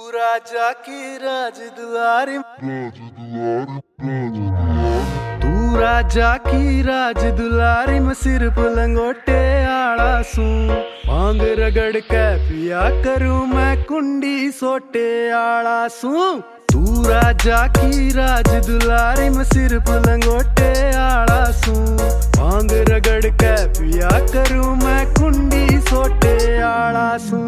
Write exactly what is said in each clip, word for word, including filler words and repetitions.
राजा की राज दुआरी, तू राजा की राज दुलारी, मैं सिर पर लंगोटे आड़ा सू, मांग रगड़ के पिया करूं मैं कुंडी सोटे आड़ा सू। तू राजा की राज दुलारी, मैं सिर पर लंगोटे आड़ा सू, मांग रगड़ के पिया करूं मैं कुंडी सोटे आड़ा सू।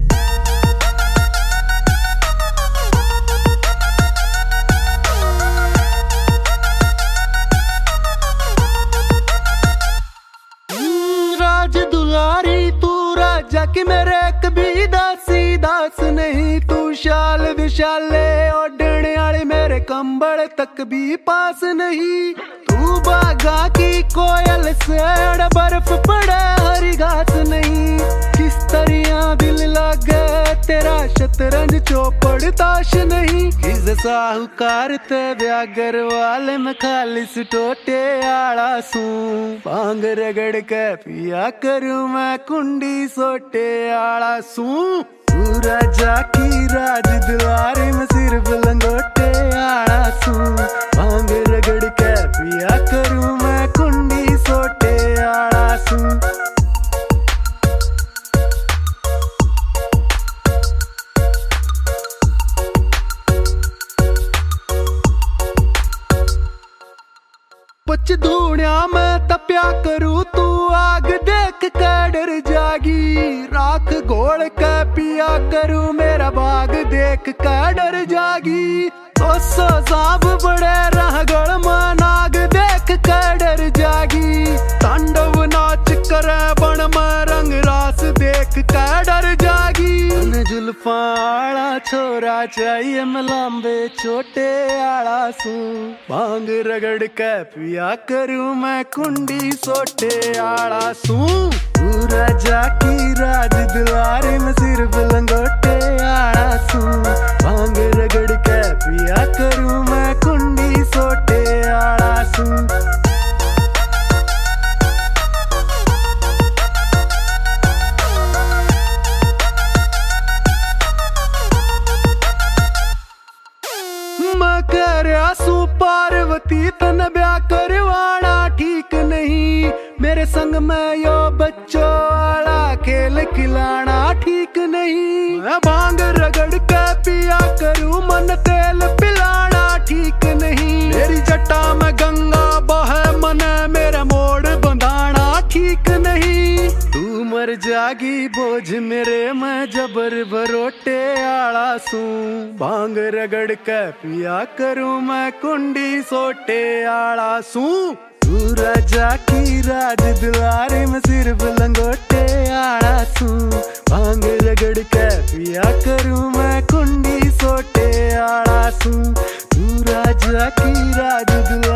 राज दुलारी तू राजा की मेरे कभी दासी दास नहीं, तू शाल विशाले ओढ़ने वाले मेरे कंबल तक भी पास नहीं। तू बागा की कोयल से बर्फ पड़े हरी घास नहीं, किस तरह दिल लागे तेरा शतरंज चौपड़ ताश नहीं। किस साहूकार ते व्यागर वाले में खालिस टोटे आड़ा सू, भांग रगड़ के पिया करूं मैं कुंडी सोटे आड़ा सू। तू राजा की राज दुलारी, मैं सिर पर लंगोटे आड़ा सू, भांग रगड़ के पिया करूं मैं कुंडी सोटे आड़ा सू। पच धूणिया में तप्या करूं, तू आग देख कर डर जागी, राख घोल के पिया करूं मेरा बाग देख कर डर जागी। तो सो सांप बड़े रहगड़ में नाग देख कर डर जागी, तांडव नाच करे बन में रंग रास देख कर डर जागी। जुल्फा आड़ा छोरा चाहिए मैं लंबे छोटे आड़ा सू, भांग रगड़ के पिया करूं मैं कुंडी सोटे आड़ा सू। तू राजा की राज दुलारी, मैं सिर पर लंगोटे आड़ा सू, भांग रगड़ के पिया करूं मैं कुंडी सोटे आड़ा सू। मैं करया सू पार्वती तन ब्याह करवाना ठीक नहीं, मेरे संग में यो बच्चों वाला खेल खिलाना ठीक नहीं। मैं भांग रगड़ के पिया करूं मन तेल पिलाना ठीक नहीं, मेरी जटा में गंगा बहे मन मेरा मोड़ बंधाना ठीक नहीं। तू मर जागी बोझ मेरे मैं जबर भरोटे आड़ा सू, भांग रगड़ के पिया करूं मैं कुंडी सोटे आड़ा सू। तू राजा की राज दुलारी, मैं सिर पर लंगोटे आड़ा सू, भांग रगड़ के पिया करूं मैं कुंडी सोटे आड़ा सू। तू राजा की राज दुलारी।